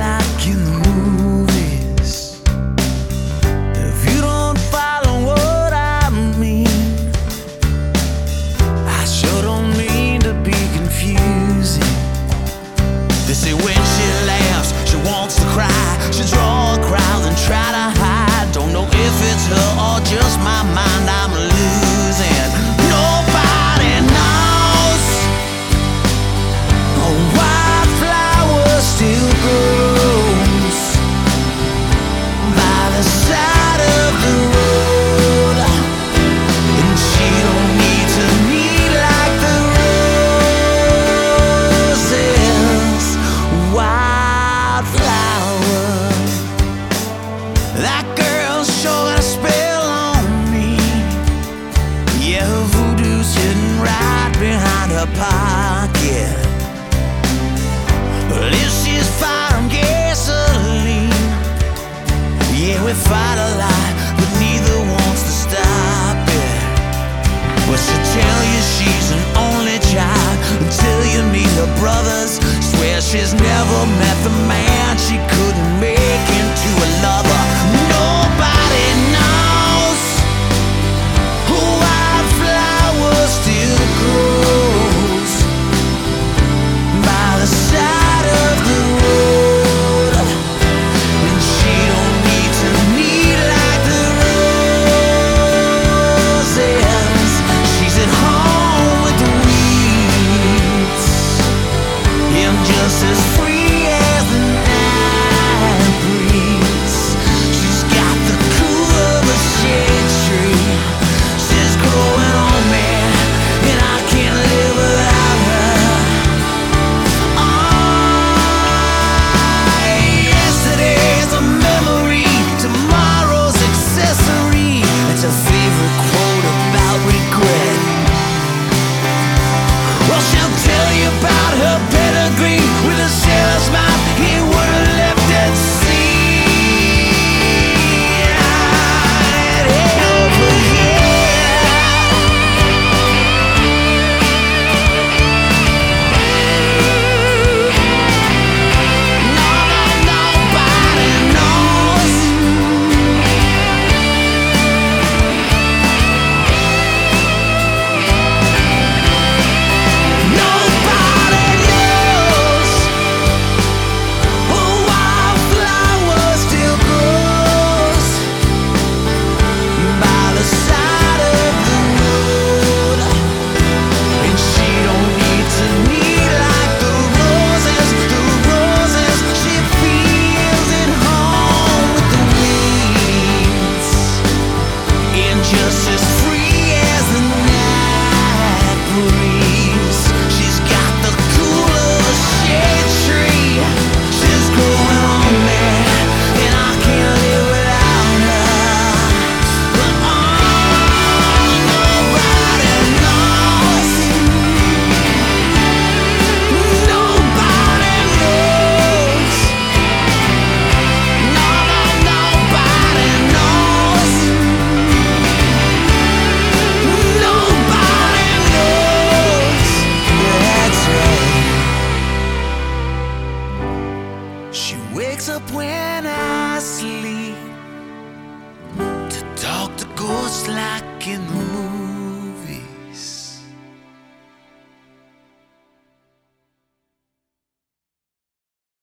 like in the movies. If you don't follow what I mean, I sure don't mean to be confusing. They say when she laughs, she wants to cry. She draw a crowd and try to hide. Don't know if it's her or just my mind I'm losing. Nobody knows a wildflower still grows by the side of the road, and she don't need to need like the roses. Wildflower, that girl's sure got a spell on me. Yeah, her voodoo's hidden right behind her pocket. Well, if she's firing gasoline, yeah, we fight a lot, but neither wants to stop it. Well, she'll tell you she's an only child until you meet her brothers. Swear she's never met the man she couldn't make into a lover. Nobody knows a wildflower still grows by the side of the road, and she don't need to need like the roses. She's at home with the weeds, and just as free as the night breeze. She's got the cool of a shade tree. She's growing on me, and I can't live without her. Yesterday's a memory, tomorrow's accessory. It's a favorite quote about regret. Well, she'll tell you about her pedigree with a sailor's mouth he would have left at sea. And head over here. Nobody knows. Nobody knows a wildflower still grows by the side of the road, and she don't need to need like the roses. The roses, she feels at home with the weeds, and just as free as the night breeze. She's got the cool of a shade tree. She's growing on me, and I can't live without her. But nobody knows. Nobody knows. Nobody knows. Nobody knows. That's right. She wakes up when I sleep to talk to ghosts like in the